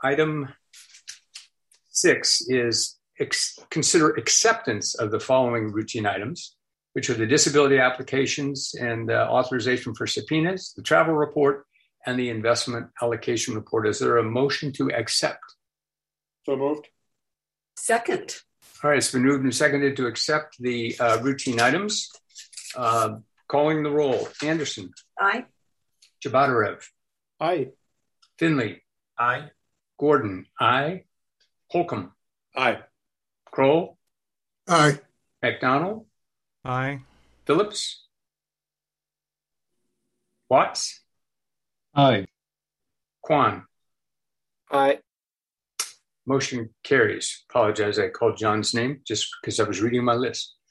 Item 6 is consider acceptance of the following routine items, which are the disability applications and authorization for subpoenas, the travel report, and the investment allocation report. Is there a motion to accept? So moved. Second. All right, it's been moved and seconded to accept the routine items. Calling the roll. Anderson. Aye. Jabatarev. Aye. Finley. Aye. Gordon. Aye. Holcomb. Aye. Kroll. Aye. McDonald. Aye. Phillips. Watts. Aye. Kwan. Aye. Motion carries. Apologize, I called John's name just because I was reading my list.